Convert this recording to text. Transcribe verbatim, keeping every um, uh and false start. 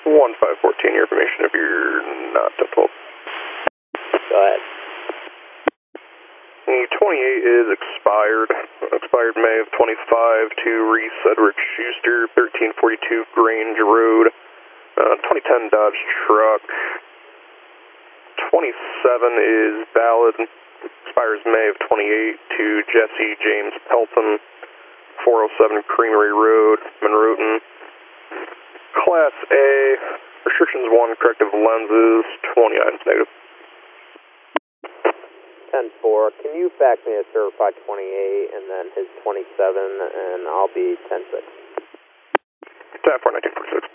one five fourteen, your information if you're not to pull. Go ahead. The twenty-eight is expired. Expired May of twenty-five to Reese Edward Schuster, thirteen forty-two Grange Road. Uh, twenty ten Dodge truck. twenty-seven is valid. Expires May of twenty-eight to Jesse James Pelton, four oh seven Creamery Road, Monroton. Class A, restrictions one, corrective lenses, twenty items negative. ten four, can you fax me a certified twenty-eight and then his twenty-seven, and I'll be ten six. Tap four nineteen forty-six.